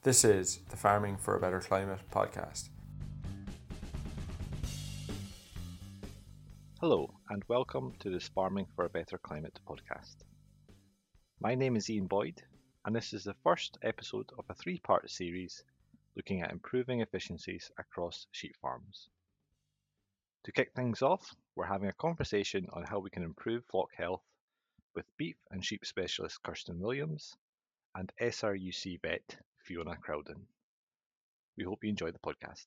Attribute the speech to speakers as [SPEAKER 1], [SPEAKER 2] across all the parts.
[SPEAKER 1] This is the Farming for a Better Climate podcast.
[SPEAKER 2] Hello, and welcome to this Farming for a Better Climate podcast. My name is Ian Boyd, and this is the first episode of a three-part series looking at improving efficiencies across sheep farms. To kick things off, we're having a conversation on how we can improve flock health with beef and sheep specialist Kirsten Williams and SRUC vet Fiona Crowden. We hope you enjoy the podcast.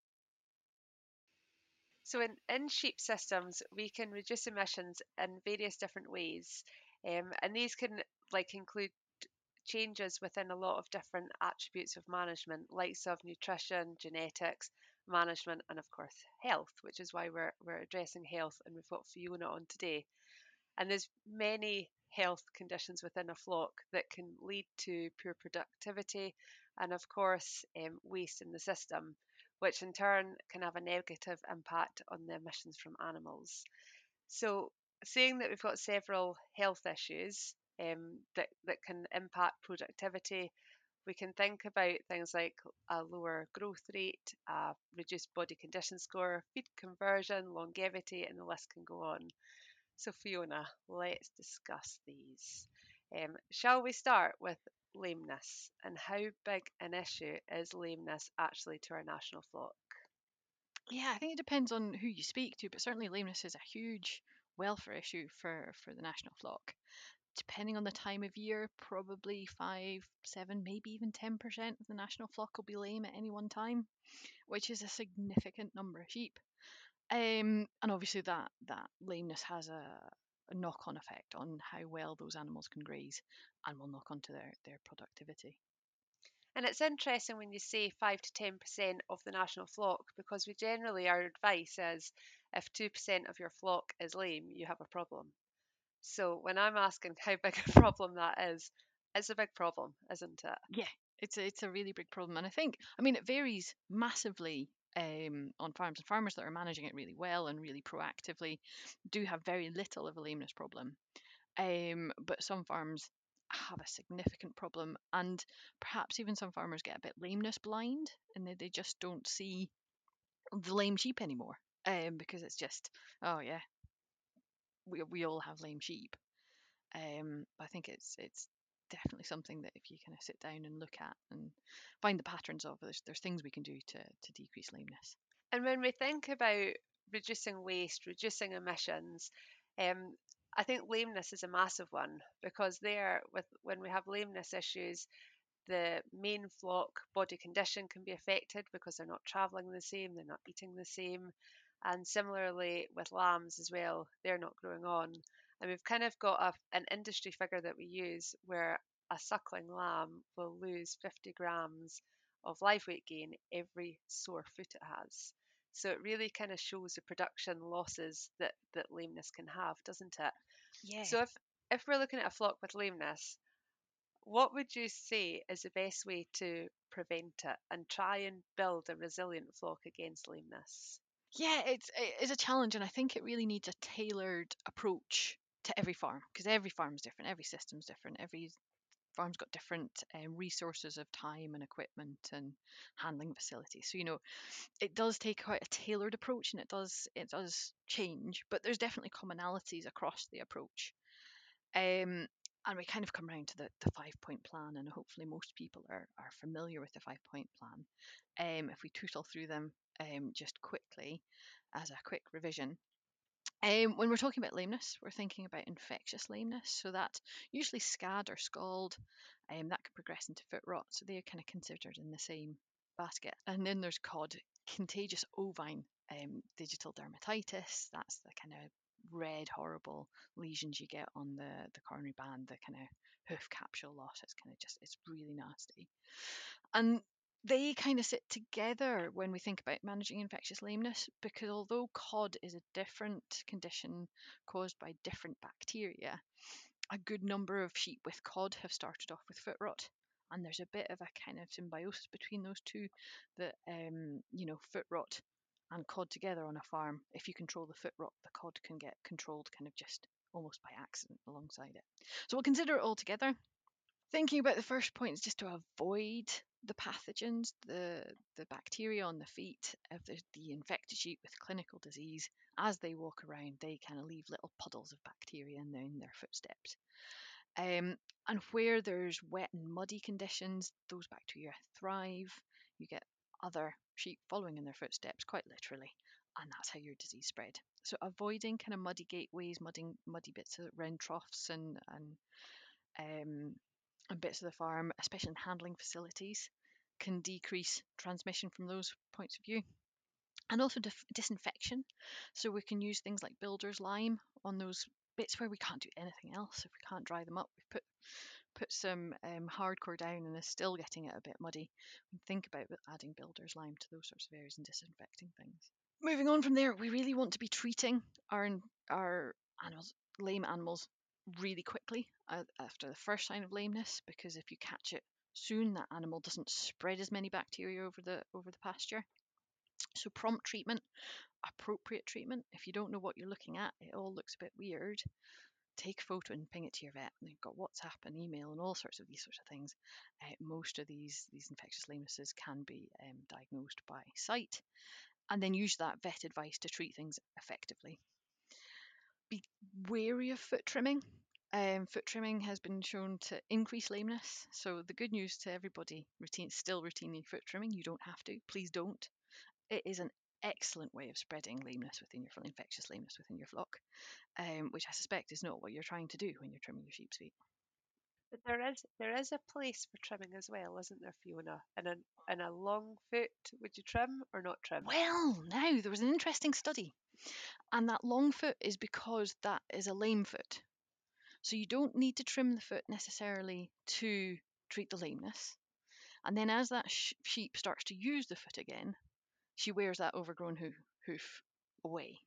[SPEAKER 3] So in sheep systems, we can reduce emissions in various different ways. And these can include changes within a lot of different attributes of management, likes of nutrition, genetics, management, and of course health, which is why we're addressing health, and we've got Fiona on today. And there's many health conditions within a flock that can lead to poor productivity and of course waste in the system, which in turn can have a negative impact on the emissions from animals. So saying that we've got several health issues that can impact productivity, we can think about things like a lower growth rate, a reduced body condition score, feed conversion, longevity, and the list can go on. So Fiona, let's discuss these. Shall we start with lameness, and how big an issue is lameness actually to our national flock?
[SPEAKER 4] Yeah, I think it depends on who you speak to, but certainly lameness is a huge welfare issue for the national flock. Depending on the time of year, probably 5, 7, maybe even 10% of the national flock will be lame at any one time, which is a significant number of sheep. And obviously that lameness has a knock-on effect on how well those animals can graze and will knock onto their productivity.
[SPEAKER 3] And it's interesting when you say 5 to 10% of the national flock, because we generally, our advice is if 2% of your flock is lame, you have a problem. So when I'm asking how big a problem that is, it's a big problem, isn't it?
[SPEAKER 4] Yeah, it's a really big problem, and it varies massively on farms, and farmers that are managing it really well and really proactively do have very little of a lameness problem. But some farms have a significant problem, and perhaps even some farmers get a bit lameness blind, and they just don't see the lame sheep anymore. Because it's just, oh yeah, we all have lame sheep. I think it's definitely something that if you kind of sit down and look at and find the patterns of, there's things we can do to decrease lameness.
[SPEAKER 3] And when we think about reducing waste, reducing emissions, um, I think lameness is a massive one, because when we have lameness issues, the main flock body condition can be affected because they're not travelling the same, they're not eating the same. And similarly with lambs as well, they're not growing on. And we've kind of got an industry figure that we use where a suckling lamb will lose 50 grams of live weight gain every sore foot it has. So it really kind of shows the production losses that lameness can have, doesn't it?
[SPEAKER 4] Yeah.
[SPEAKER 3] So if we're looking at a flock with lameness, what would you say is the best way to prevent it and try and build a resilient flock against lameness?
[SPEAKER 4] Yeah, it's a challenge, and I think it really needs a tailored approach to every farm, because every farm's different, every system's different, every farm's got different resources of time and equipment and handling facilities. So it does take quite a tailored approach, and it does change, but there's definitely commonalities across the approach. And we kind of come around to the 5-point plan, and hopefully most people are familiar with the 5-point plan. If we tootle through them just quickly as a quick revision. When we're talking about lameness, we're thinking about infectious lameness. So that usually scad or scald, that could progress into foot rot. So they're kind of considered in the same basket. And then there's COD, contagious ovine digital dermatitis. That's the kind of red, horrible lesions you get on the coronary band, the kind of hoof capsule loss. It's really nasty. And they kind of sit together when we think about managing infectious lameness, because although COD is a different condition caused by different bacteria, a good number of sheep with COD have started off with foot rot. And there's a bit of a kind of symbiosis between those two, that foot rot and COD together on a farm. If you control the foot rot, the COD can get controlled kind of just almost by accident alongside it. So we'll consider it all together. Thinking about the first point is just to avoid the pathogens, the bacteria on the feet of the infected sheep with clinical disease, as they walk around, they kind of leave little puddles of bacteria in their footsteps. And where there's wet and muddy conditions, those bacteria thrive. You get other sheep following in their footsteps, quite literally, and that's how your disease spread. So avoiding kind of muddy gateways, muddy bits around troughs and bits of the farm, especially in handling facilities, can decrease transmission from those points of view. And also disinfection. So we can use things like builder's lime on those bits where we can't do anything else. If we can't dry them up, we've put some hardcore down and they're still getting it a bit muddy. Think about adding builder's lime to those sorts of areas and disinfecting things. Moving on from there, we really want to be treating our animals, lame animals, really quickly after the first sign of lameness, because if you catch it soon, that animal doesn't spread as many bacteria over the pasture. So prompt treatment, appropriate treatment. If you don't know what you're looking at, it all looks a bit weird, take a photo and ping it to your vet. And they've got WhatsApp and email and all sorts of these sorts of things. Most of these infectious lamenesses can be diagnosed by sight, and then use that vet advice to treat things effectively. Be wary of foot trimming. Foot trimming has been shown to increase lameness. So the good news to everybody, still routinely foot trimming. You don't have to. Please don't. It is an excellent way of spreading lameness within your infectious lameness within your flock, which I suspect is not what you're trying to do when you're trimming your sheep's feet.
[SPEAKER 3] But there is a place for trimming as well, isn't there, Fiona? In a long foot, would you trim or not trim?
[SPEAKER 4] Well, now there was an interesting study, and that long foot is because that is a lame foot. So you don't need to trim the foot necessarily to treat the lameness. And then as that sheep starts to use the foot again, she wears that overgrown hoof away.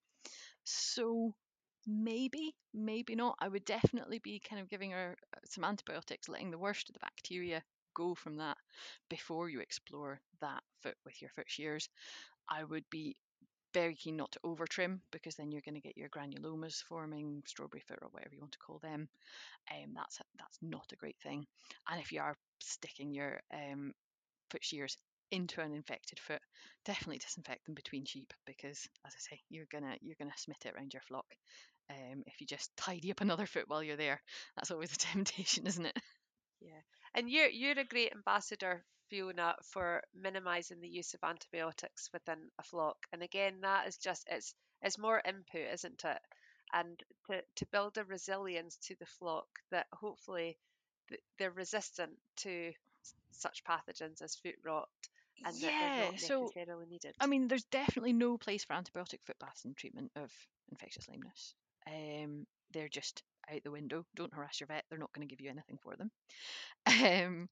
[SPEAKER 4] So maybe not. I would definitely be kind of giving her some antibiotics, letting the worst of the bacteria go from that before you explore that foot with your foot shears. I would be very keen not to over trim, because then you're going to get your granulomas forming, strawberry foot or whatever you want to call them. That's not a great thing. And if you are sticking your foot shears into an infected foot, definitely disinfect them between sheep, because as I say, you're gonna smit it around your flock. If you just tidy up another foot while you're there, that's always a temptation, isn't it?
[SPEAKER 3] Yeah, and you're a great ambassador, Fiona, for minimising the use of antibiotics within a flock. And again, that is just it's more input, isn't it? And to build a resilience to the flock that hopefully they're resistant to such pathogens as foot rot, and that they're not necessarily needed.
[SPEAKER 4] I mean, there's definitely no place for antibiotic foot baths in treatment of infectious lameness. They're just out the window. Don't harass your vet. They're not going to give you anything for them.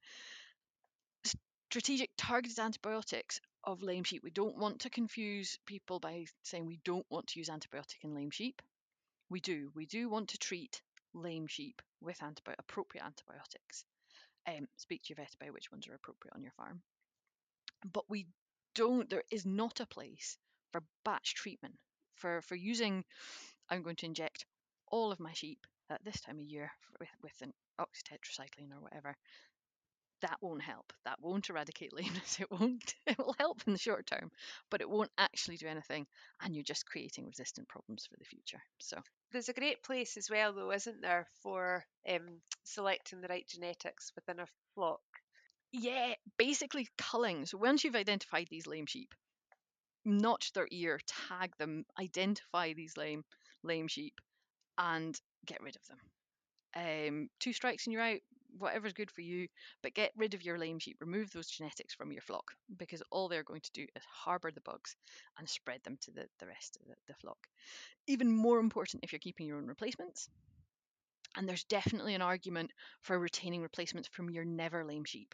[SPEAKER 4] Strategic targeted antibiotics of lame sheep. We don't want to confuse people by saying we don't want to use antibiotic in lame sheep. We do want to treat lame sheep with appropriate antibiotics. Speak to your vet about which ones are appropriate on your farm. But there is not a place for batch treatment, for using, I'm going to inject all of my sheep at this time of year with an oxytetracycline or whatever. That won't help. That won't eradicate lameness. It will help in the short term, but it won't actually do anything, and you're just creating resistant problems for the future. So
[SPEAKER 3] there's a great place as well, though, isn't there, for selecting the right genetics within a flock?
[SPEAKER 4] Yeah, basically culling. So once you've identified these lame sheep, notch their ear, tag them, identify these lame sheep, and get rid of them. 2 strikes and you're out. Whatever's good for you, but get rid of your lame sheep. Remove those genetics from your flock, because all they're going to do is harbour the bugs and spread them to the rest of the flock. Even more important if you're keeping your own replacements. And there's definitely an argument for retaining replacements from your never lame sheep,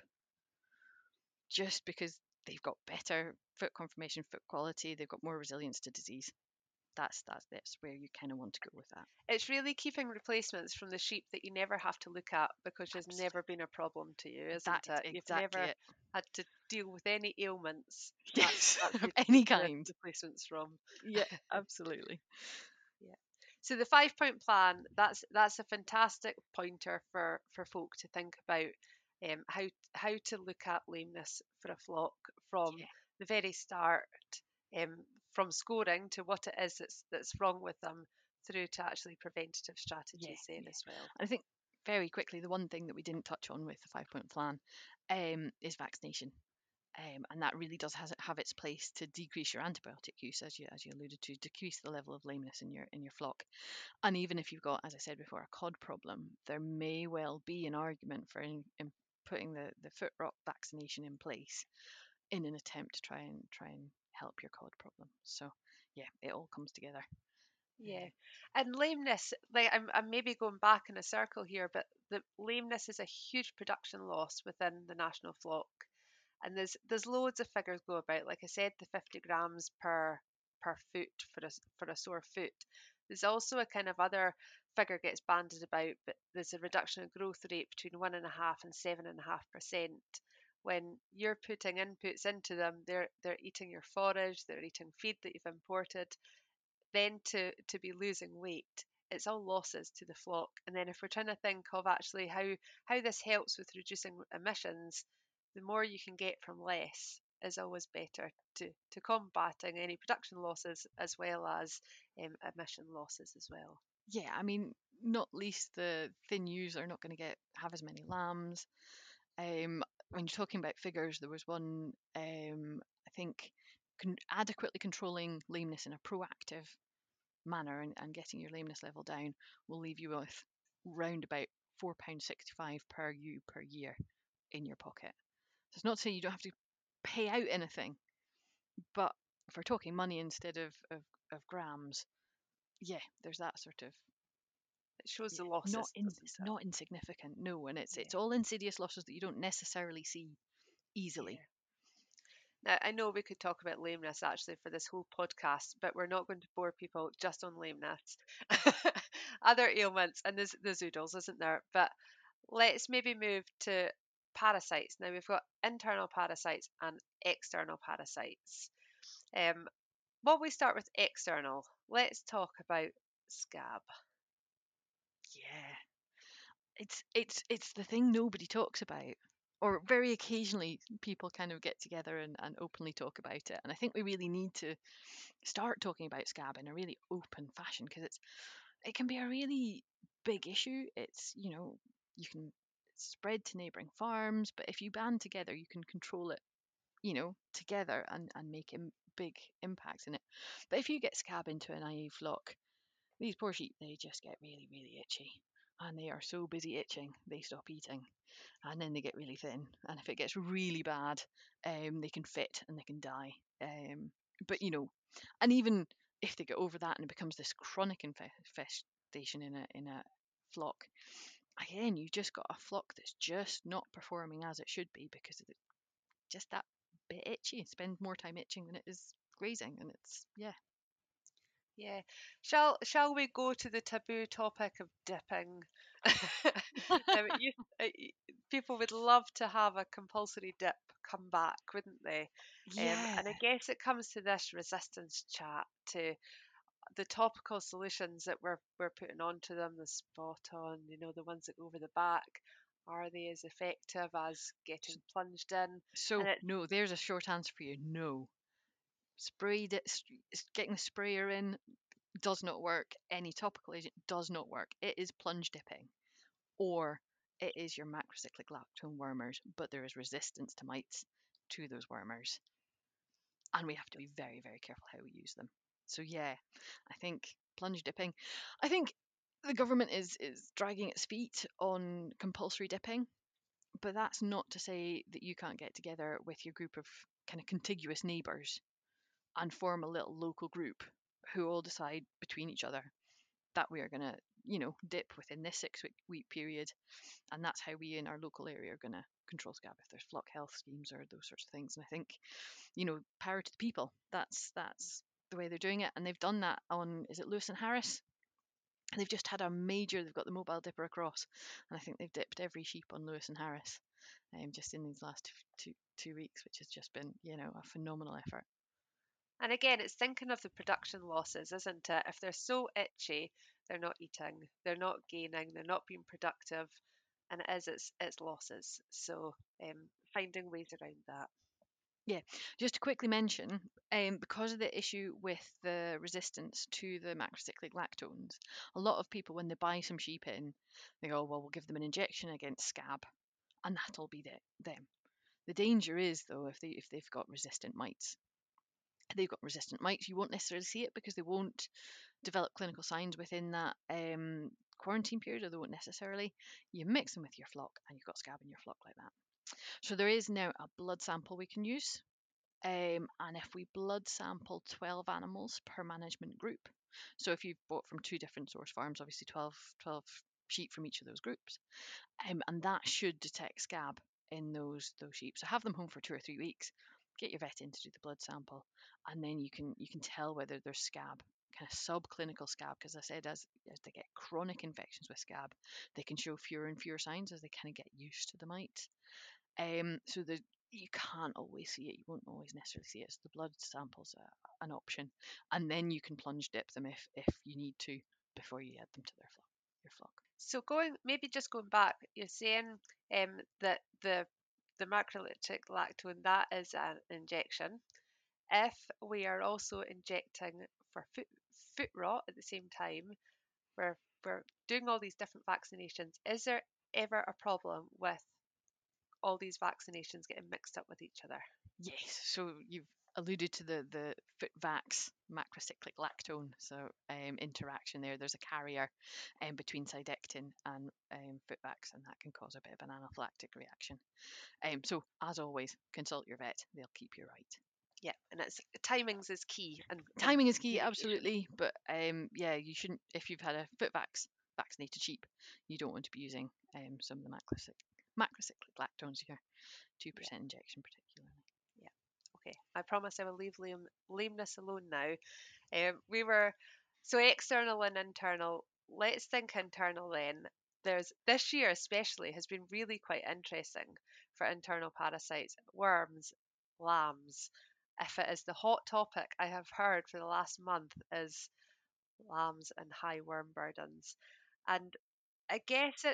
[SPEAKER 4] just because they've got better foot conformation, foot quality, they've got more resilience to disease. That's where you kind of want to go with that.
[SPEAKER 3] It's really keeping replacements from the sheep that you never have to look at, because there's never been a problem to you, isn't it? You've never had to deal with any ailments
[SPEAKER 4] of any kind.
[SPEAKER 3] Replacements from.
[SPEAKER 4] Yeah, absolutely.
[SPEAKER 3] Yeah. So the 5-point plan, that's a fantastic pointer for folk to think about how to look at lameness for a flock from
[SPEAKER 4] Yeah.
[SPEAKER 3] the very start, from scoring to what it is that's wrong with them, through to actually preventative
[SPEAKER 4] Yeah,
[SPEAKER 3] strategies then
[SPEAKER 4] yeah.
[SPEAKER 3] as well.
[SPEAKER 4] I think very quickly, the one thing that we didn't touch on with the 5-point plan is vaccination. And that really does have its place to decrease your antibiotic use, as you alluded to, decrease the level of lameness in your flock. And even if you've got, as I said before, a cod problem, there may well be an argument for in putting the foot rot vaccination in place in an attempt to try and help your cod problem. So yeah, it all comes together.
[SPEAKER 3] Yeah, and lameness, like I'm maybe going back in a circle here, but the lameness is a huge production loss within the national flock, and there's loads of figures go about. Like I said, the 50 grams per foot for a sore foot. There's also a kind of other figure gets banded about, but there's a reduction in growth rate between 1.5% and 7.5%. When you're putting inputs into them, they're eating your forage, they're eating feed that you've imported, then to be losing weight, it's all losses to the flock. And then if we're trying to think of actually how this helps with reducing emissions, the more you can get from less is always better to combating any production losses as well as emission losses as well.
[SPEAKER 4] Yeah, I mean, not least the thin ewes are not going to have as many lambs. When you're talking about figures, there was one, I think, adequately controlling lameness in a proactive manner and getting your lameness level down will leave you with round about £4.65 per ewe per year in your pocket. So it's not to say you don't have to pay out anything, but if we're talking money instead of grams, yeah, there's that sort of
[SPEAKER 3] It shows the
[SPEAKER 4] not
[SPEAKER 3] losses, doesn't
[SPEAKER 4] it's
[SPEAKER 3] it?
[SPEAKER 4] not insignificant, no, and
[SPEAKER 3] Yeah.
[SPEAKER 4] it's all insidious losses that you don't necessarily see easily.
[SPEAKER 3] Yeah. Now, I know we could talk about lameness actually for this whole podcast, but we're not going to bore people just on lameness. Other ailments, and there's oodles, isn't there? But let's maybe move to parasites. Now, we've got internal parasites and external parasites. While we start with external, let's talk about scab.
[SPEAKER 4] Yeah, it's the thing nobody talks about, or very occasionally people kind of get together and openly talk about it. And I think we really need to start talking about scab in a really open fashion, because it can be a really big issue. It's, you can spread to neighboring farms, but if you band together, you can control it, together and make big impacts in it. But if you get scab into an IE flock, these poor sheep, they just get really, really itchy. And they are so busy itching, they stop eating. And then they get really thin. And if it gets really bad, they can fit and they can die. But, and even if they get over that and it becomes this chronic infestation in a flock, again, you've just got a flock that's just not performing as it should be, because it's just that bit itchy. It spends more time itching than it is grazing. And it's, yeah.
[SPEAKER 3] Yeah. Shall we go to the taboo topic of dipping? Now, people would love to have a compulsory dip come back, wouldn't they?
[SPEAKER 4] Yeah.
[SPEAKER 3] And I guess it comes to this resistance chat to the topical solutions that we're putting onto them, the spot on, the ones that go over the back. Are they as effective as getting plunged in?
[SPEAKER 4] So,
[SPEAKER 3] And it,
[SPEAKER 4] no, there's a short answer for you. No. Getting the sprayer in does not work. Any topical agent does not work. It is plunge dipping, or it is your macrocyclic lactone wormers, but there is resistance to mites to those wormers. And we have to be very, very careful how we use them. So, yeah, I think plunge dipping. I think the government is dragging its feet on compulsory dipping, but that's not to say that you can't get together with your group of kind of contiguous neighbours and form a little local group who all decide between each other that we are going to, dip within this 6-week period. And that's how we in our local area are going to control scab, if there's flock health schemes or those sorts of things. And I think, power to the people. That's the way they're doing it. And they've done that on, is it Lewis and Harris? And they've just had they've got the mobile dipper across. And I think they've dipped every sheep on Lewis and Harris just in these last two weeks, which has just been, a phenomenal effort.
[SPEAKER 3] And again, it's thinking of the production losses, isn't it? If they're so itchy, they're not eating, they're not gaining, they're not being productive. and it's losses. So finding ways around that.
[SPEAKER 4] Yeah, just to quickly mention, because of the issue with the resistance to the macrocyclic lactones, a lot of people, when they buy some sheep in, they go, well, we'll give them an injection against scab, and that'll be them. The danger is, though, if they've got resistant mites. If they've got resistant mites, you won't necessarily see it because they won't develop clinical signs within that quarantine period, or they won't necessarily. You mix them with your flock, and you've got scab in your flock like that. So there is now a blood sample we can use. And if we blood sample 12 animals per management group, so if you've bought from 2 different source farms, obviously 12 sheep from each of those groups, and that should detect scab in those sheep. So have them home for 2 or 3 weeks, get your vet in to do the blood sample, and then you can tell whether there's scab, kind of subclinical scab, because I said as they get chronic infections with scab, they can show fewer and fewer signs as they kind of get used to the mite. So you can't always see it. You won't always necessarily see it. So the blood sample's an option, and then you can plunge dip them if you need to before you add them to your flock.
[SPEAKER 3] So going back, you're saying that the macrolytic lactone, that is an injection. If we are also injecting for foot rot at the same time, we're doing all these different vaccinations. Is there ever a problem with all these vaccinations getting mixed up with each other?
[SPEAKER 4] Yes. So you've alluded to the FootVax macrocyclic lactone. So interaction there. There's a carrier between Cydectin and FootVax, and that can cause a bit of an anaphylactic reaction. So as always, consult your vet. They'll keep you right.
[SPEAKER 3] Yeah, and it's timings is key. And
[SPEAKER 4] Timing is key, absolutely. But yeah, you shouldn't, if you've had a FootVax vaccinated sheep, you don't want to be using some of the macrocyclic lactones here, 2% injection particularly.
[SPEAKER 3] Yeah. Okay. I promise I will leave lameness alone now. We were so external and internal. Let's think internal then. This year especially has been really quite interesting for internal parasites, worms, lambs. If it is the hot topic I have heard for the last month is lambs and high worm burdens. And I guess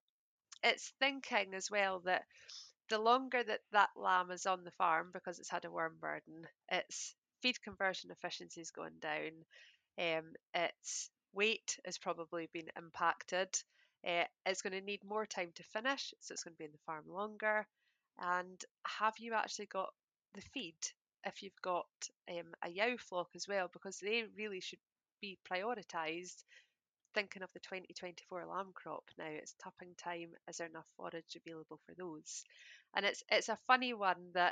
[SPEAKER 3] it's thinking as well that the longer that lamb is on the farm because it's had a worm burden, its feed conversion efficiency is going down. Its weight has probably been impacted. It's going to need more time to finish, so it's going to be in the farm longer. And have you actually got the feed? If you've got a yow flock as well, because they really should be prioritised thinking of the 2024 lamb crop now. It's tapping time. Is there enough forage available for those? And it's a funny one that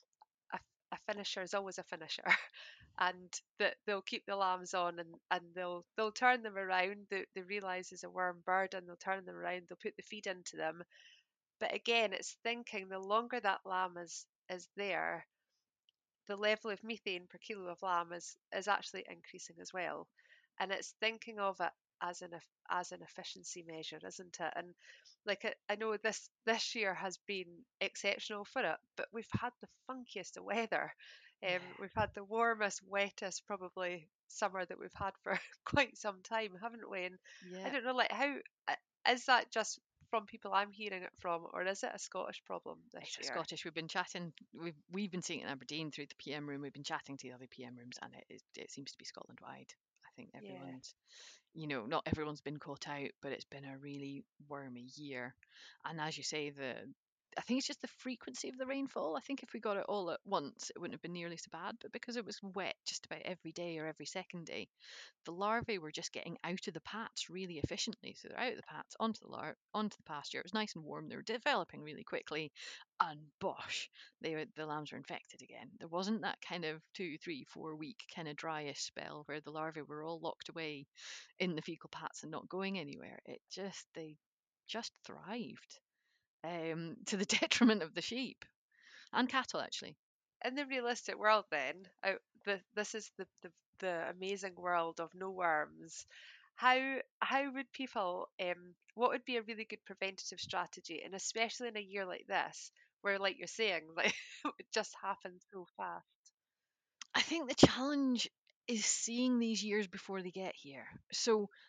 [SPEAKER 3] a finisher is always a finisher, and that they'll keep the lambs on and they'll turn them around. They realise there's a worm bird and they'll turn them around. They'll put the feed into them. But again, it's thinking the longer that lamb is there, the level of methane per kilo of lamb is actually increasing as well. And it's thinking of it as an efficiency measure, isn't it? And like I know this year has been exceptional for it, but we've had the funkiest of weather. We've had the warmest, wettest probably summer that we've had for quite some time, haven't we? And I don't know, like how is that just from people I'm hearing it from, or is it a Scottish problem this year?
[SPEAKER 4] Scottish. We've been chatting. We've been seeing it in Aberdeen through the PM room. We've been chatting to the other PM rooms, and it seems to be Scotland wide. I think everyone's, not everyone's been caught out, but it's been a really wormy year. And as you say, I think it's just the frequency of the rainfall. I think if we got it all at once, it wouldn't have been nearly so bad. But because it was wet just about every day or every second day, the larvae were just getting out of the pats really efficiently. So they're out of the pats onto the pasture. It was nice and warm. They were developing really quickly, and bosh, the lambs were infected again. There wasn't that kind of 2, 3, 4 week kind of dryish spell where the larvae were all locked away in the fecal pats and not going anywhere. They just thrived, to the detriment of the sheep and cattle actually.
[SPEAKER 3] In the realistic world, then, this is the amazing world of no worms. How would people what would be a really good preventative strategy, and especially in a year like this where, like you're saying, like it just happens so fast?
[SPEAKER 4] I think the challenge is seeing these years before they get here. So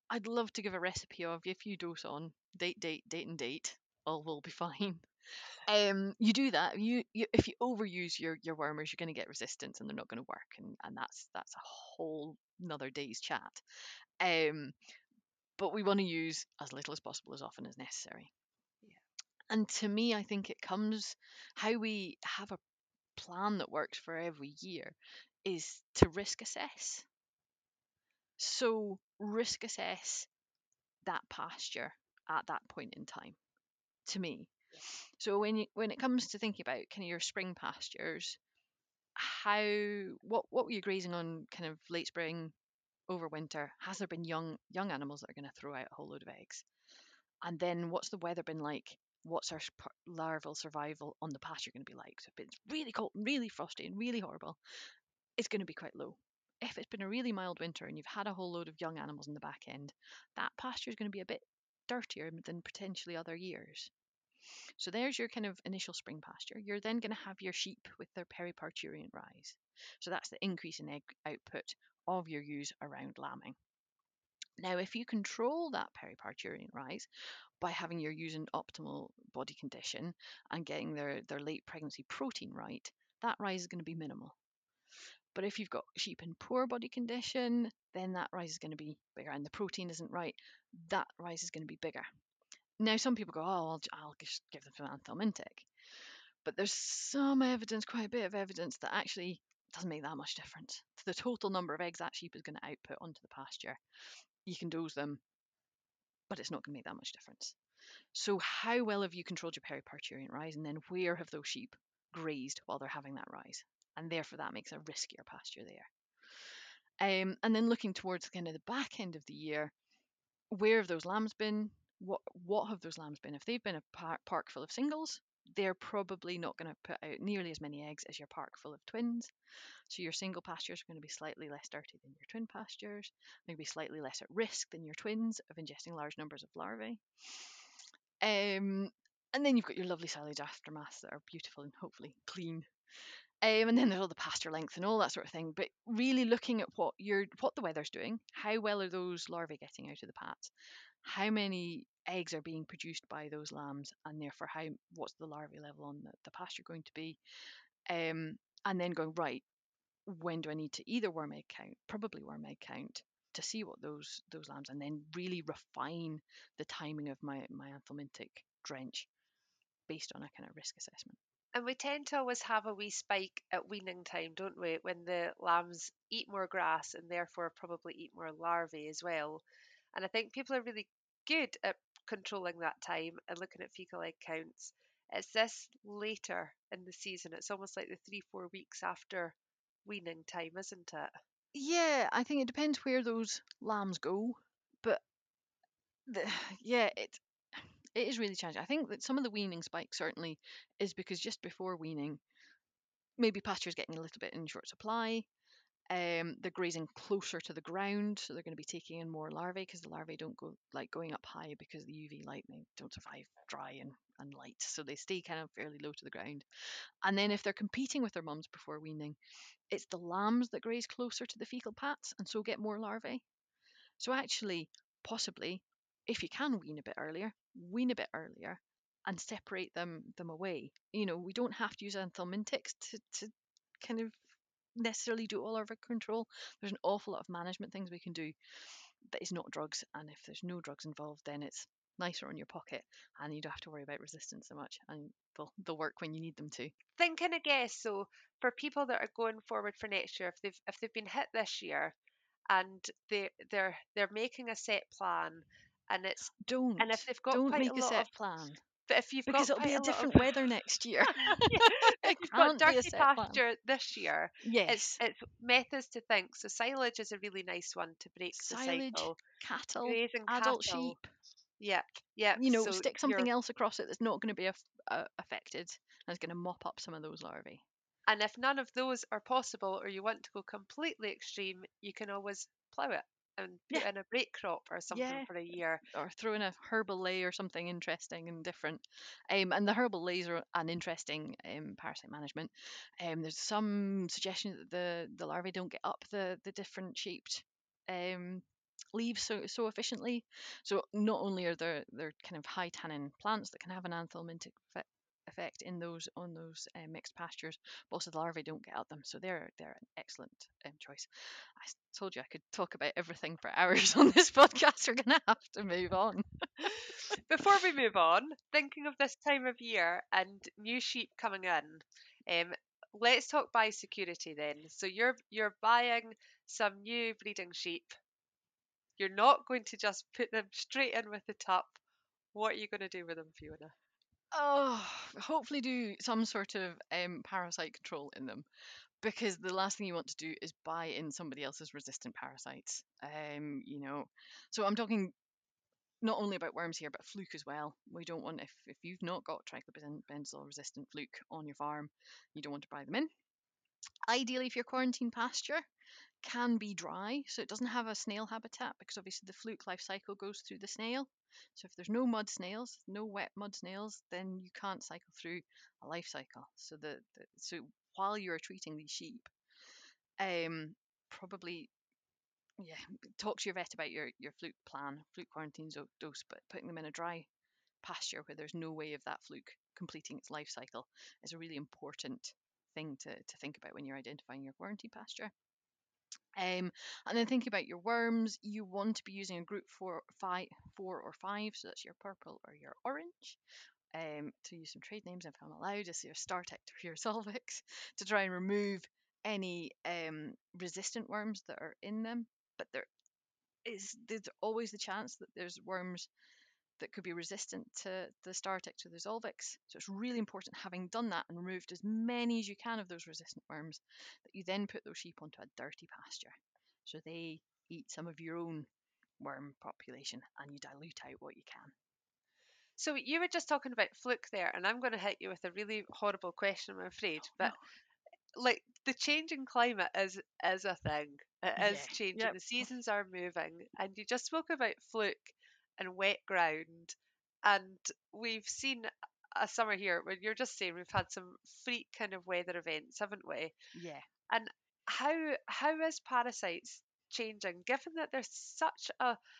[SPEAKER 4] I'd love to give a recipe of if you dose on date, and date, all will be fine. You do that. You if you overuse your wormers, you're going to get resistance, and they're not going to work, and that's a whole another day's chat. Um, but we want to use as little as possible, as often as necessary.
[SPEAKER 3] Yeah.
[SPEAKER 4] And to me, I think it comes how we have a plan that works for every year is to risk assess. So risk assess that pasture at that point in time, to me. So when it comes to thinking about kind of your spring pastures, what were you grazing on kind of late spring over winter? Has there been young animals that are going to throw out a whole load of eggs? And then what's the weather been like? What's our larval survival on the pasture going to be like? So if it's really cold, really frosty, and really horrible, it's going to be quite low. If it's been a really mild winter and you've had a whole load of young animals in the back end, that pasture is going to be a bit dirtier than potentially other years. So there's your kind of initial spring pasture. You're then going to have your sheep with their periparturient rise. So that's the increase in egg output of your ewes around lambing. Now, if you control that periparturient rise by having your ewes in optimal body condition and getting their late pregnancy protein right, that rise is going to be minimal. But if you've got sheep in poor body condition, then that rise is going to be bigger, and the protein isn't right, that rise is going to be bigger. Now, some people go, oh, I'll just give them some anthelmintic. But there's some evidence, quite a bit of evidence, that actually doesn't make that much difference to the total number of eggs that sheep is going to output onto the pasture. You can dose them, but it's not going to make that much difference. So how well have you controlled your periparturient rise, and then where have those sheep grazed while they're having that rise? And therefore that makes a riskier pasture there. And then looking towards kind of the back end of the year, where have those lambs been? What have those lambs been? If they've been a park full of singles, they're probably not going to put out nearly as many eggs as your park full of twins. So your single pastures are going to be slightly less dirty than your twin pastures. They're going to be slightly less at risk than your twins of ingesting large numbers of larvae. And then you've got your lovely silage aftermaths that are beautiful and hopefully clean. And then there's all the pasture length and all that sort of thing. But really looking at what the weather's doing, how well are those larvae getting out of the pats, how many eggs are being produced by those lambs, and therefore what's the larvae level on the pasture going to be, and then going, right, when do I need to either worm egg count, probably worm egg count, to see what those lambs, and then really refine the timing of my anthelmintic drench based on a kind of risk assessment.
[SPEAKER 3] And we tend to always have a wee spike at weaning time, don't we? When the lambs eat more grass and therefore probably eat more larvae as well. And I think people are really good at controlling that time and looking at fecal egg counts. It's this later in the season. It's almost like the 3-4 weeks after weaning time, isn't it?
[SPEAKER 4] Yeah, I think it depends where those lambs go, but yeah, it is really challenging. I think that some of the weaning spike certainly is because just before weaning, maybe pasture's getting a little bit in short supply. They're grazing closer to the ground, so they're going to be taking in more larvae because the larvae don't go like going up high because the UV light, they don't survive dry and light, so they stay kind of fairly low to the ground. And then if they're competing with their mums before weaning, it's the lambs that graze closer to the fecal pats and so get more larvae. So actually, possibly, if you can wean a bit earlier, and separate them away. We don't have to use anthelmintics to kind of necessarily do all of our control. There's an awful lot of management things we can do that is not drugs, and if there's no drugs involved, then it's nicer on your pocket, and you don't have to worry about resistance so much, and they'll work when you need them to.
[SPEAKER 3] Thinking, I guess, so for people that are going forward for next year, if they've been hit this year and they're making a set plan, and if they've got
[SPEAKER 4] Don't
[SPEAKER 3] quite a
[SPEAKER 4] make a
[SPEAKER 3] lot of,
[SPEAKER 4] set plan,
[SPEAKER 3] but if you've
[SPEAKER 4] because
[SPEAKER 3] got
[SPEAKER 4] it'll be
[SPEAKER 3] quite
[SPEAKER 4] a
[SPEAKER 3] a lot of
[SPEAKER 4] different weather next year.
[SPEAKER 3] if
[SPEAKER 4] It
[SPEAKER 3] you've got
[SPEAKER 4] can't be a
[SPEAKER 3] dirty
[SPEAKER 4] set plan.
[SPEAKER 3] pasture this year,
[SPEAKER 4] Yes,
[SPEAKER 3] it's methods to think. So silage is a really nice one to break the
[SPEAKER 4] silage,
[SPEAKER 3] cycle.
[SPEAKER 4] cattle,
[SPEAKER 3] Grazing
[SPEAKER 4] adult
[SPEAKER 3] cattle,
[SPEAKER 4] sheep.
[SPEAKER 3] yep, yep. So
[SPEAKER 4] Stick
[SPEAKER 3] you're
[SPEAKER 4] something else across it that's not going to be affected and is going to mop up some of those larvae.
[SPEAKER 3] and if none of those are possible, or you want to go completely extreme, you can always plough it and put
[SPEAKER 4] Yeah,
[SPEAKER 3] in a break crop or something
[SPEAKER 4] yeah.
[SPEAKER 3] for a year.
[SPEAKER 4] Or throw in a herbal ley or something interesting and different. And the herbal leys are an interesting parasite management. There's some suggestion that the larvae don't get up the different shaped leaves so efficiently. So not only are there kind of high tannin plants that can have an anthelmintic effect in those on those mixed pastures, but also the larvae don't get at them, so they're an excellent choice. I told you I could talk about everything for hours on this podcast. We're gonna have to move on.
[SPEAKER 3] Before we move on, thinking of this time of year and new sheep coming in, let's talk biosecurity then. So you're buying some new breeding sheep. You're not going to just put them straight in with the tup. What are you going to do with them, Fiona?
[SPEAKER 4] Oh, hopefully do some sort of parasite control in them, because the last thing you want to do is buy in somebody else's resistant parasites. So I'm talking not only about worms here, but fluke as well. We don't want, if you've not got triclobenzol resistant fluke on your farm, you don't want to buy them in. Ideally, if your quarantine pasture can be dry, so it doesn't have a snail habitat, because obviously the fluke life cycle goes through the snail. So if there's no mud snails, no wet mud snails, then you can't cycle through a life cycle. So while you're treating these sheep, probably talk to your vet about your fluke plan, fluke quarantine dose, but putting them in a dry pasture where there's no way of that fluke completing its life cycle is a really important thing to think about when you're identifying your quarantine pasture. And then thinking about your worms, you want to be using a group 4 or 5, so that's your purple or your orange. To use some trade names if I'm allowed, is your Startect or your Solvix, to try and remove any resistant worms that are in them. But there's always the chance that there's worms that could be resistant to the Startect or the Solvix. So it's really important, having done that and removed as many as you can of those resistant worms, that you then put those sheep onto a dirty pasture. So they eat some of your own worm population and you dilute out what you can.
[SPEAKER 3] So you were just talking about fluke there, and I'm going to hit you with a really horrible question, I'm afraid. But like, the changing climate is a thing. It is changing.
[SPEAKER 4] Yep.
[SPEAKER 3] The seasons are moving, and you just spoke about fluke and wet ground, and we've seen a summer here where you're just saying we've had some freak kind of weather events, haven't we?
[SPEAKER 4] Yeah.
[SPEAKER 3] And how is parasites changing, given that there's such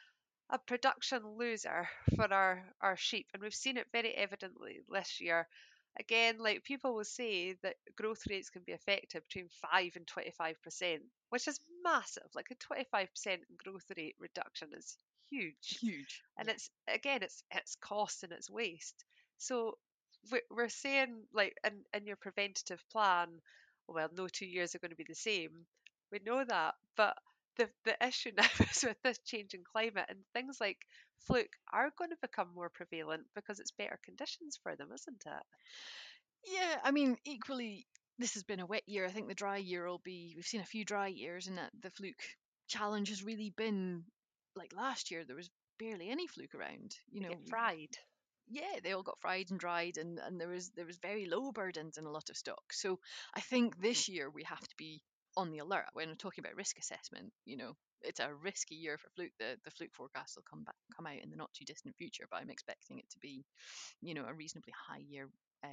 [SPEAKER 3] a production loser for our sheep, and we've seen it very evidently this year. Again, like, people will say that growth rates can be affected between 5 and 25%, which is massive. Like, a 25% growth rate reduction is huge, and it's cost and it's waste. So we're saying, like, in your preventative plan, well, no 2 years are going to be the same. We know that, but the issue now is with this changing climate, and things like fluke are going to become more prevalent because it's better conditions for them, isn't it?
[SPEAKER 4] Yeah, I mean, equally, this has been a wet year. I think the dry year will be, we've seen a few dry years, and that the fluke challenge has really been, like last year, there was barely any fluke around.
[SPEAKER 3] Get fried.
[SPEAKER 4] Yeah, they all got fried and dried, and there was very low burdens in a lot of stock. So I think this year we have to be on the alert when we're talking about risk assessment. It's a risky year for fluke. The fluke forecast will come out in the not too distant future, but I'm expecting it to be, a reasonably high year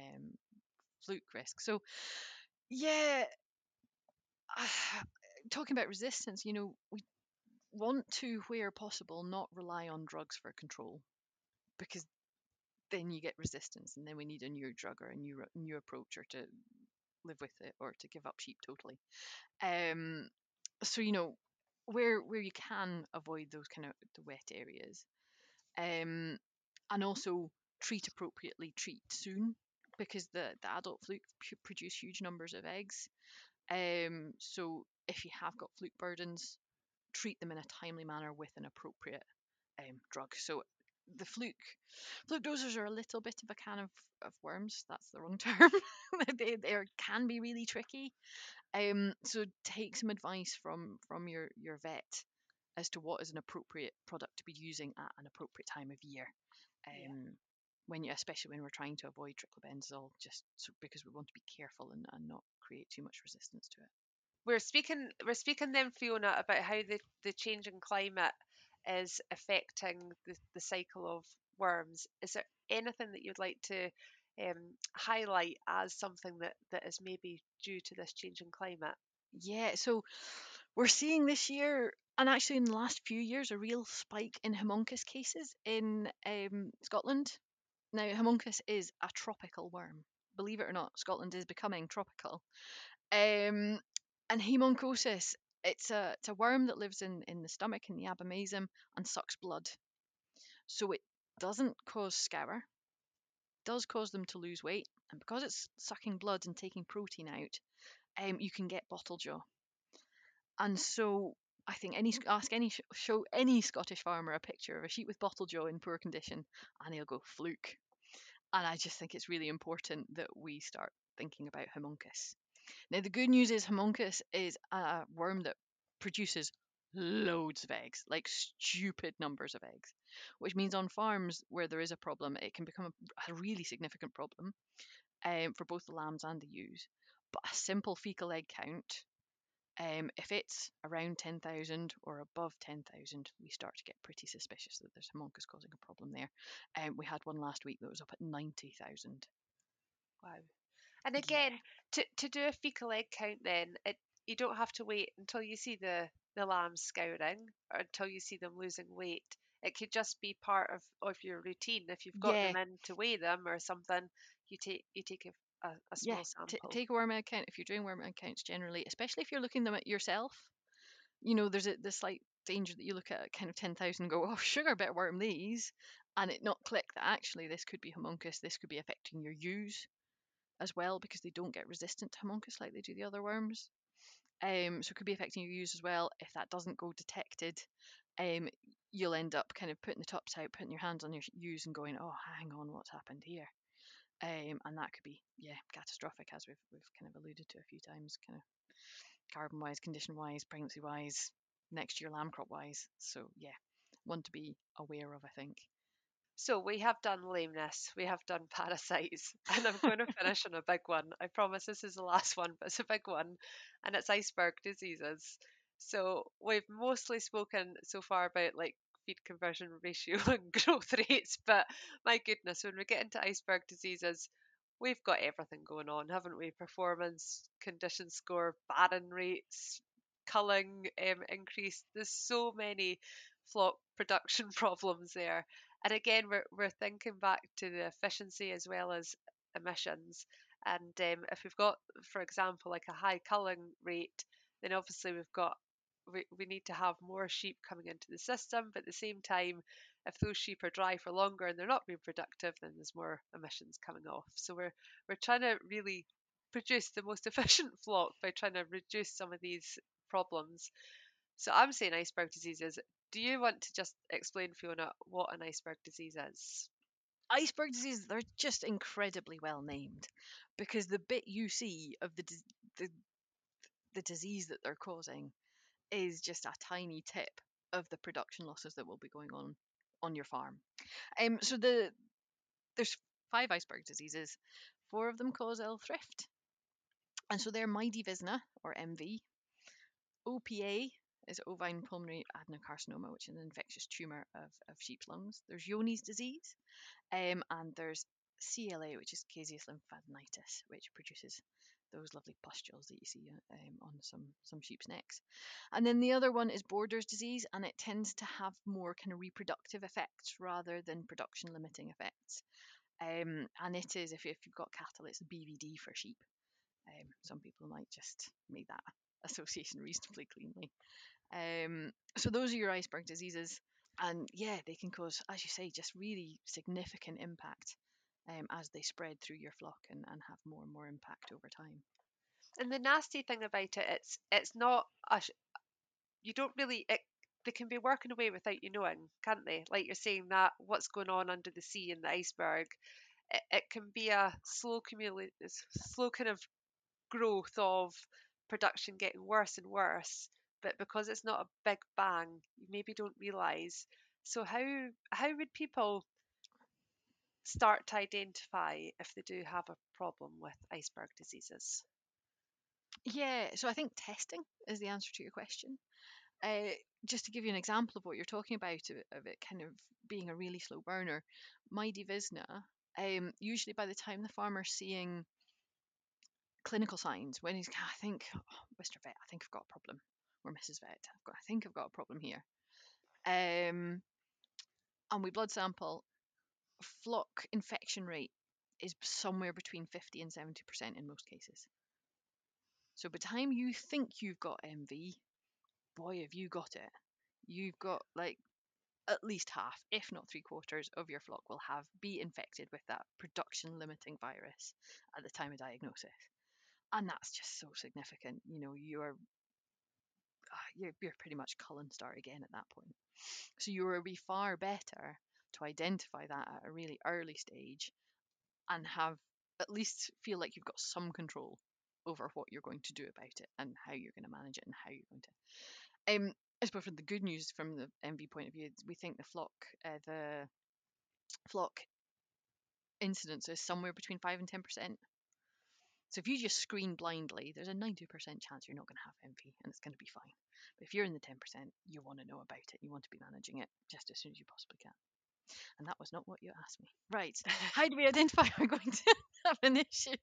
[SPEAKER 4] fluke risk. So yeah, talking about resistance, we want to, where possible, not rely on drugs for control, because then you get resistance, and then we need a new drug or a new approach, or to live with it, or to give up sheep totally. So where you can avoid those kind of the wet areas, and also treat appropriately, treat soon, because the adult fluke produce huge numbers of eggs. So if you have got fluke burdens, treat them in a timely manner with an appropriate drug. So the fluke dosers are a little bit of a can of worms. That's the wrong term. they can be really tricky. So take some advice from your vet as to what is an appropriate product to be using at an appropriate time of year. Especially when we're trying to avoid triclobenzol, just because we want to be careful and not create too much resistance to it.
[SPEAKER 3] We're speaking then, Fiona, about how the changing climate is affecting the cycle of worms. Is there anything that you'd like to highlight as something that is maybe due to this changing climate?
[SPEAKER 4] Yeah, so We're seeing this year, and actually in the last few years, a real spike in homuncus cases in Scotland. Now, homuncus is a tropical worm. Believe it or not, Scotland is becoming tropical. Um, and hemoncosis, it's a worm that lives in the stomach, in the abomasum, and sucks blood. So it doesn't cause scour, does cause them to lose weight, and because it's sucking blood and taking protein out, you can get bottle jaw. And so I think ask show any Scottish farmer a picture of a sheep with bottle jaw in poor condition, and he'll go fluke. And I just think it's really important that we start thinking about homuncus. Now, the good news is homuncus is a worm that produces loads of eggs, like stupid numbers of eggs, which means on farms where there is a problem, it can become a really significant problem for both the lambs and the ewes. But a simple fecal egg count, if it's around 10,000 or above 10,000, we start to get pretty suspicious that there's homuncus causing a problem there. We had one last week that was up at 90,000.
[SPEAKER 3] Wow. And
[SPEAKER 4] Yeah.
[SPEAKER 3] again, to do a fecal egg count, then you don't have to wait until you see the lambs scouring or until you see them losing weight. It could just be part of your routine. If you've got
[SPEAKER 4] Yeah.
[SPEAKER 3] them in to weigh them or something, you take a small sample.
[SPEAKER 4] Take a worm egg count if you're doing worm egg counts generally, especially if you're looking them at yourself. You know, there's the slight danger that you look at kind of 10,000 and go, oh, sugar, better worm these, and it not click that actually this could be homuncus, this could be affecting your ewes as well, because they don't get resistant to homuncus like they do the other worms. So it could be affecting your ewes as well. If that doesn't go detected, you'll end up kind of putting the tops out, putting your hands on your ewes and going, oh, hang on, what's happened here? And that could be, catastrophic, as we've kind of alluded to a few times, kind of carbon wise, condition wise, pregnancy wise, next year lamb crop wise. So one to be aware of, I think.
[SPEAKER 3] So we have done lameness, we have done parasites, and I'm going to finish on a big one. I promise this is the last one, but it's a big one, and it's iceberg diseases. So we've mostly spoken so far about like feed conversion ratio and growth rates, but my goodness, when we get into iceberg diseases, we've got everything going on, haven't we? Performance, condition score, barren rates, culling increase. There's so many flock production problems there. And again, we're thinking back to the efficiency as well as emissions. And if we've got, for example, like a high culling rate, then obviously we need to have more sheep coming into the system. But at the same time, if those sheep are dry for longer and they're not being productive, then there's more emissions coming off. So we're trying to really produce the most efficient flock by trying to reduce some of these problems. So I'm saying iceberg diseases. Do you want to just explain, Fiona, what an iceberg disease is?
[SPEAKER 4] Iceberg diseases, they're just incredibly well named, because the bit you see of the disease that they're causing is just a tiny tip of the production losses that will be going on your farm. So there's 5 iceberg diseases. 4 of them cause ill thrift, and so they're Mydevisna, or MV. OPA is ovine pulmonary adenocarcinoma, which is an infectious tumour of sheep's lungs. There's Johne's disease, and there's CLA, which is caseous lymphadenitis, which produces those lovely pustules that you see on some sheep's necks. And then the other one is Borders disease, and it tends to have more kind of reproductive effects rather than production limiting effects. And it is, if you've got cattle, it's BVD for sheep. Some people might just make that association reasonably cleanly. So those are your iceberg diseases, and they can cause, as you say, just really significant impact as they spread through your flock and have more and more impact over time.
[SPEAKER 3] And the nasty thing about it, it's not you don't really they can be working away without you knowing, can't they? Like you're saying, that what's going on under the sea in the iceberg, it can be a slow kind of growth of production getting worse and worse. But because it's not a big bang, you maybe don't realise. So how would people start to identify if they do have a problem with iceberg diseases?
[SPEAKER 4] So I think testing is the answer to your question. Just to give you an example of what you're talking about, of it kind of being a really slow burner, Mydevisna, usually by the time the farmer's seeing clinical signs, when he's, I think, Mr. Vet, I think I've got a problem or Mrs. Vet, I think I've got a problem here. And we blood sample, flock infection rate is somewhere between 50 and 70% in most cases. So by the time you think you've got MV, boy, have you got it. You've got like at least half, if not 3/4 of your flock will be infected with that production limiting virus at the time of diagnosis. And that's just so significant. You know, you're pretty much culling start again at that point. So you would be far better to identify that at a really early stage and have at least feel like you've got some control over what you're going to do about it and how you're going to manage it and how you're going to. I suppose from the good news from the MV point of view, we think the flock incidence is somewhere between 5 and 10%. So if you just screen blindly, there's a 90% chance you're not going to have MV and it's going to be fine. But if you're in the 10%, you want to know about it. You want to be managing it just as soon as you possibly can. And that was not what you asked me. Right. How do we identify we're going to have an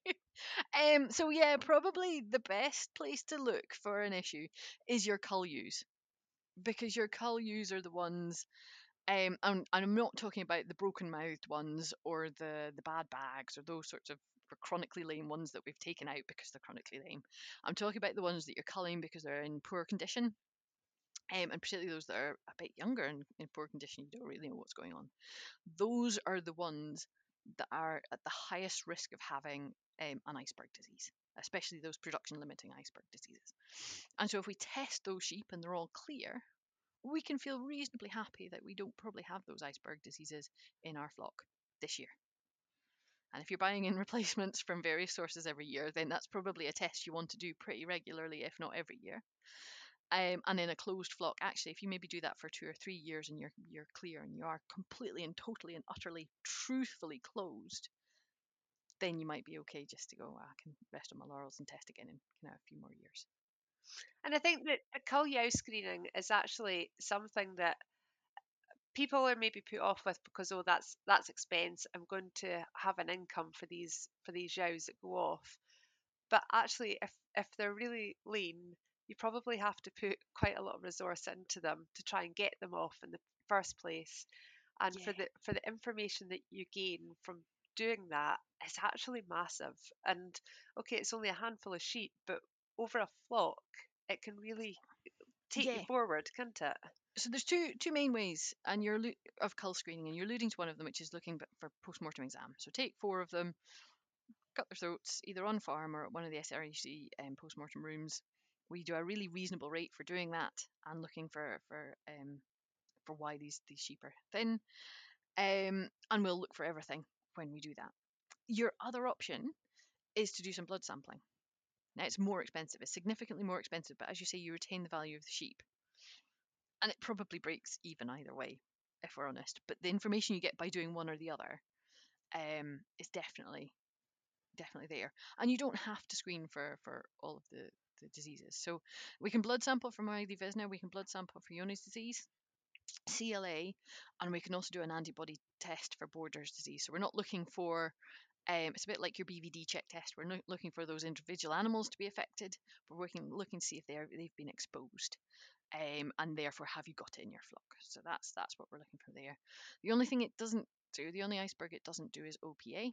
[SPEAKER 4] issue? So yeah, probably the best place to look for an issue is your cull ewes, because your cull ewes are the ones, and I'm not talking about the broken mouthed ones or the bad bags or those sorts of chronically lame ones that we've taken out because they're chronically lame. I'm talking about the ones that you're culling because they're in poor condition. And particularly those that are a bit younger and in poor condition, you don't really know what's going on. Those are the ones that are at the highest risk of having an iceberg disease, especially those production limiting iceberg diseases. And so if we test those sheep and they're all clear, we can feel reasonably happy that we don't probably have those iceberg diseases in our flock this year. And if you're buying in replacements from various sources every year, then that's probably a test you want to do pretty regularly, if not every year. And in a closed flock, actually, if you maybe do that for 2 or 3 years and you're clear and you are completely and totally and utterly truthfully closed, then you might be okay just to go, I can rest on my laurels and test again in a few more years.
[SPEAKER 3] And I think that the cull yow screening is actually something that people are maybe put off with because, oh, that's expense. I'm going to have an income for these yows that go off. But actually, if they're really lean, you probably have to put quite a lot of resource into them to try and get them off in the first place. And
[SPEAKER 4] Yeah.
[SPEAKER 3] for the information that you gain from doing that, it's actually massive. And okay, it's only a handful of sheep, but over a flock, it can really take you forward, can't it?
[SPEAKER 4] So there's two main ways, and of cull screening, and you're alluding to one of them, which is looking for post-mortem exam. So take 4 of them, cut their throats, either on farm or at one of the SREC post-mortem rooms. We do a really reasonable rate for doing that and looking for why these sheep are thin, and we'll look for everything when we do that. Your other option is to do some blood sampling. Now it's more expensive, it's significantly more expensive, but as you say, you retain the value of the sheep. And it probably breaks even either way, if we're honest. But the information you get by doing one or the other is definitely there. And you don't have to screen for all of the diseases. So we can blood sample for Miley Visna, we can blood sample for Johne's disease, CLA, and we can also do an antibody test for Borders disease. So we're not looking for it's a bit like your BVD check test. We're not looking for those individual animals to be affected, but we're looking to see if they've been exposed. And therefore have you got it in your flock. So that's what we're looking for there. The only thing it doesn't do, the only iceberg it doesn't do is OPA.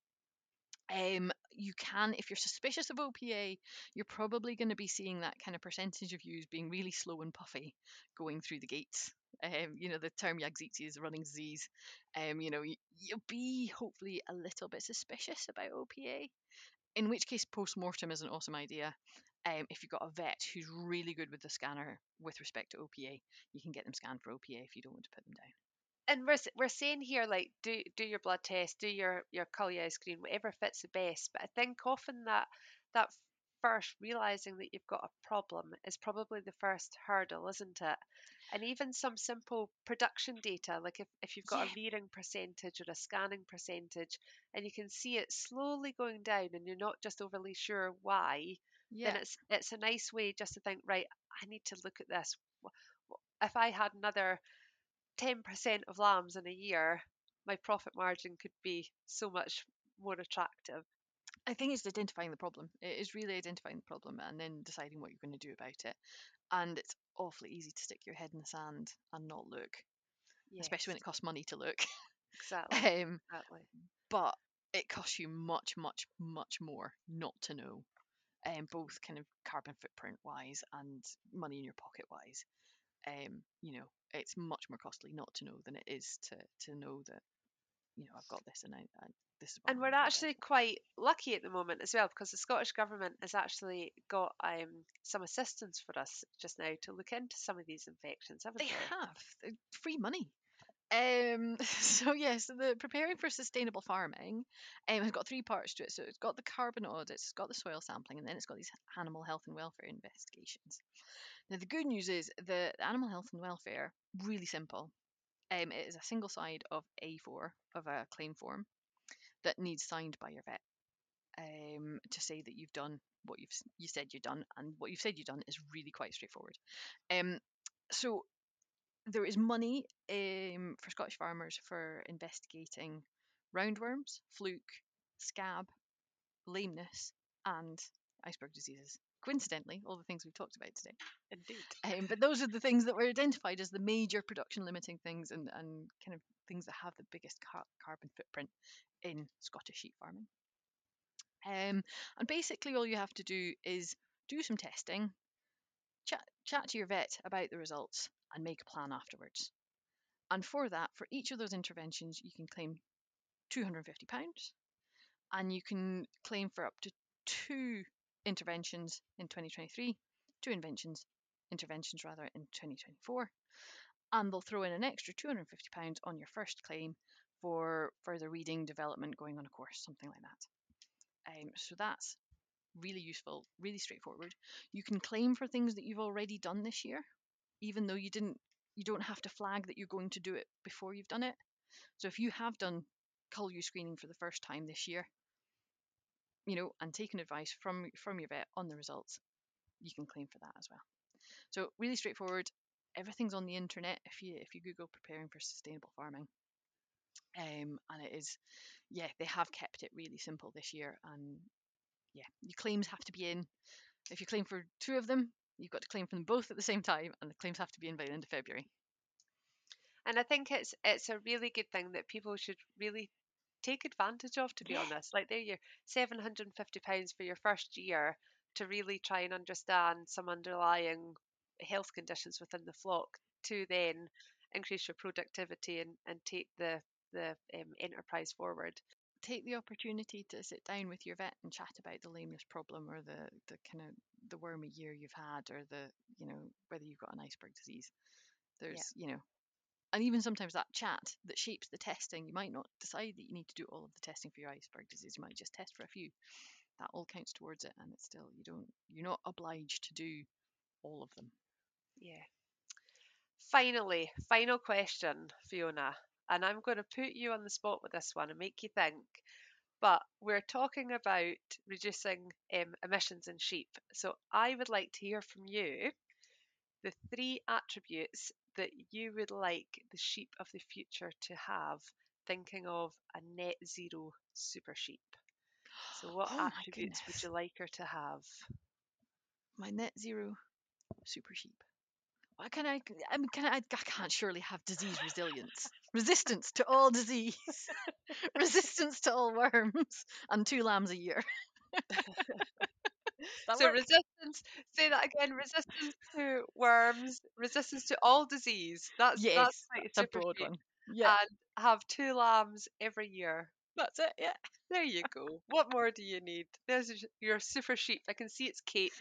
[SPEAKER 4] You can, if you're suspicious of OPA, you're probably going to be seeing that kind of percentage of ewes being really slow and puffy going through the gates. The term Yagziti is running disease. You'll be hopefully a little bit suspicious about OPA, in which case post-mortem is an awesome idea. If you've got a vet who's really good with the scanner with respect to OPA, you can get them scanned for OPA if you don't want to put them down.
[SPEAKER 3] And we're saying here, like, do your blood test, do your cull yow screen, whatever fits the best. But I think often that first realizing that you've got a problem is probably the first hurdle, isn't it? And even some simple production data, like if you've got a rearing percentage or a scanning percentage, and you can see it slowly going down, and you're not just overly sure why, then it's a nice way just to think, right, I need to look at this. If I had another 10% of lambs in a year, my profit margin could be so much more attractive.
[SPEAKER 4] I think it's identifying the problem. It is really identifying the problem and then deciding what you're going to do about it. And it's awfully easy to stick your head in the sand and not look, especially when
[SPEAKER 3] Yes,
[SPEAKER 4] it costs money to look.
[SPEAKER 3] exactly,
[SPEAKER 4] um,
[SPEAKER 3] exactly.
[SPEAKER 4] but it costs you much, much, much more not to know, both kind of carbon footprint wise and money in your pocket wise. You know, it's much more costly not to know than it is to know that, you know, I've got this and this is what
[SPEAKER 3] And
[SPEAKER 4] I'm
[SPEAKER 3] we're
[SPEAKER 4] going to do about
[SPEAKER 3] actually quite lucky at the moment as well, because the Scottish Government has actually got some assistance for us just now to look into some of these infections,
[SPEAKER 4] it.
[SPEAKER 3] haven't
[SPEAKER 4] They
[SPEAKER 3] they?
[SPEAKER 4] have free money. So yes, the preparing for sustainable farming has got three parts to it. So it's got the carbon audits, it's got the soil sampling, and then it's got these animal health and welfare investigations. Now the good news is the animal health and welfare, really simple. It is a single side of A4 of a claim form that needs signed by your vet, to say that you've done what you said you've done, and what you've said you've done is really quite straightforward. So there is money, for Scottish farmers for investigating roundworms, fluke, scab, lameness, and iceberg diseases. Coincidentally, all the things we've talked about today.
[SPEAKER 3] Indeed.
[SPEAKER 4] But those are the things that were identified as the major production limiting things, and kind of things that have the biggest carbon footprint in Scottish sheep farming. And basically, all you have to do is do some testing, chat to your vet about the results, and make a plan afterwards. And for that, for each of those interventions, you can claim £250, and you can claim for up to 2 interventions in 2023, 2 interventions rather in 2024, and they'll throw in an extra £250 on your first claim for further reading, development, going on a course, something like that. So that's really useful, really straightforward. You can claim for things that you've already done this year, even though you don't have to flag that you're going to do it before you've done it. So if you have done cull U screening for the first time this year, you know, and taken advice from your vet on the results, you can claim for that as well. So really straightforward. Everything's on the internet if you Google preparing for sustainable farming. And it is, yeah, they have kept it really simple this year. And yeah, your claims have to be in. If you claim for 2 of them, you've got to claim for them both at the same time, and the claims have to be in by the end of February.
[SPEAKER 3] And I think it's a really good thing that people should really take advantage of, to be
[SPEAKER 4] Yeah.
[SPEAKER 3] honest. Like, they're your £750 for your first year to really try and understand some underlying health conditions within the flock, to then increase your productivity and take the enterprise forward.
[SPEAKER 4] Take the opportunity to sit down with your vet and chat about the lameness problem, or the kind of the wormy year you've had, or the, you know, whether you've got an iceberg disease. There's, you know, and even sometimes that chat that shapes the testing. You might not decide that you need to do all of the testing for your iceberg disease. You might just test for a few. That all counts towards it, and it's still, you're not obliged to do all of them.
[SPEAKER 3] Yeah. Finally, final question, Fiona, and I'm going to put you on the spot with this one and make you think. But we're talking about reducing emissions in sheep. So I would like to hear from you the 3 attributes that you would like the sheep of the future to have, thinking of a net zero super sheep. So what
[SPEAKER 4] Oh my
[SPEAKER 3] attributes would
[SPEAKER 4] goodness.
[SPEAKER 3] you like her to have?
[SPEAKER 4] My net zero super sheep. Why can I mean, I can't surely have disease resilience, resistance to all disease, resistance to all worms, and 2 lambs a year. That
[SPEAKER 3] So
[SPEAKER 4] work?
[SPEAKER 3] resistance, say that again, resistance to worms, resistance to all disease. That's
[SPEAKER 4] Yes,
[SPEAKER 3] like a
[SPEAKER 4] that's a
[SPEAKER 3] super
[SPEAKER 4] broad
[SPEAKER 3] sheep.
[SPEAKER 4] one. Yeah,
[SPEAKER 3] And have 2 lambs every year.
[SPEAKER 4] that's it. Yeah.
[SPEAKER 3] There you go. What more do you need? There's your super sheep. I can see its cape.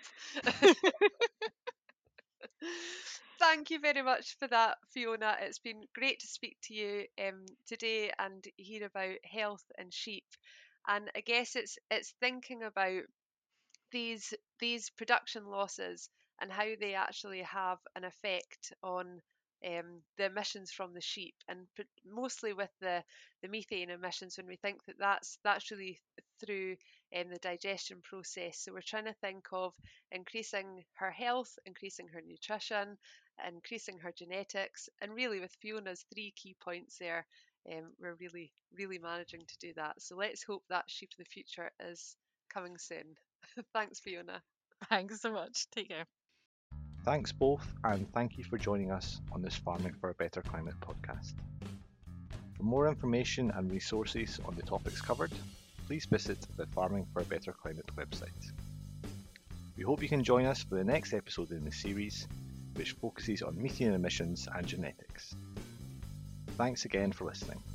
[SPEAKER 3] Thank you very much for that, Fiona. It's been great to speak to you today and hear about health and sheep. And I guess it's thinking about these production losses and how they actually have an effect on the emissions from the sheep, and mostly with the methane emissions, when we think that that's really through the digestion process. So we're trying to think of increasing her health, increasing her nutrition, increasing her genetics, and really with Fiona's 3 key points there, we're really managing to do that. So let's hope that sheep of the future is coming soon. Thanks, Fiona.
[SPEAKER 4] Thanks so much. Take care.
[SPEAKER 2] Thanks both, and thank you for joining us on this Farming for a Better Climate podcast. For more information and resources on the topics covered, please visit the Farming for a Better Climate website. We hope you can join us for the next episode in the series, which focuses on methane emissions and genetics. Thanks again for listening.